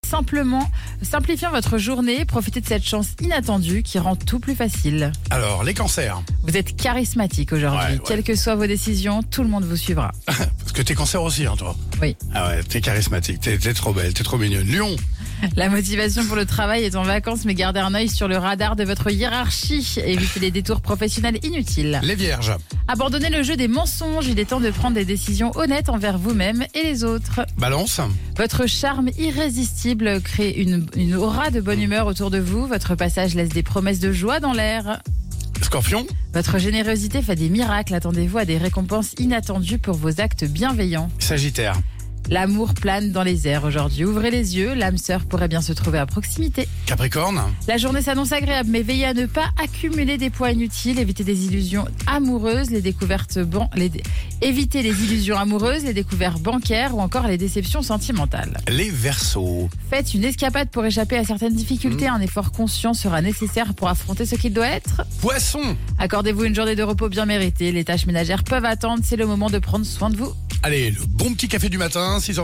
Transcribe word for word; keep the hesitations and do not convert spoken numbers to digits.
Simplement, simplifiant votre journée, profitez de cette chance inattendue qui rend tout plus facile. Alors, les cancers. Vous êtes charismatique aujourd'hui. Ouais, ouais. Quelles que soient vos décisions, tout le monde vous suivra. Parce que t'es cancer aussi, hein, toi. Oui. Ah ouais, t'es charismatique, t'es, t'es trop belle, t'es trop mignonne. Lion. La motivation pour le travail est en vacances, mais gardez un œil sur le radar de votre hiérarchie. Évitez les détours professionnels inutiles. Les vierges. Abandonnez le jeu des mensonges. Il est temps de prendre des décisions honnêtes envers vous-même et les autres. Balance. Votre charme irrésistible crée une, une aura de bonne humeur autour de vous. Votre passage laisse des promesses de joie dans l'air. Scorpion. Votre générosité fait des miracles. Attendez-vous à des récompenses inattendues pour vos actes bienveillants. Sagittaire. L'amour plane dans les airs aujourd'hui. Ouvrez les yeux, l'âme sœur pourrait bien se trouver à proximité. Capricorne. La journée s'annonce agréable, mais veillez à ne pas accumuler des poids inutiles. Évitez des illusions amoureuses, les découvertes ban... les... Évitez les illusions amoureuses, les découvertes bancaires ou encore les déceptions sentimentales. Les Verseaux. Faites une escapade pour échapper à certaines difficultés. Mmh. Un effort conscient sera nécessaire pour affronter ce qu'il doit être. Poisson. Accordez-vous une journée de repos bien méritée. Les tâches ménagères peuvent attendre. C'est le moment de prendre soin de vous. Allez, le bon petit café du matin, six heures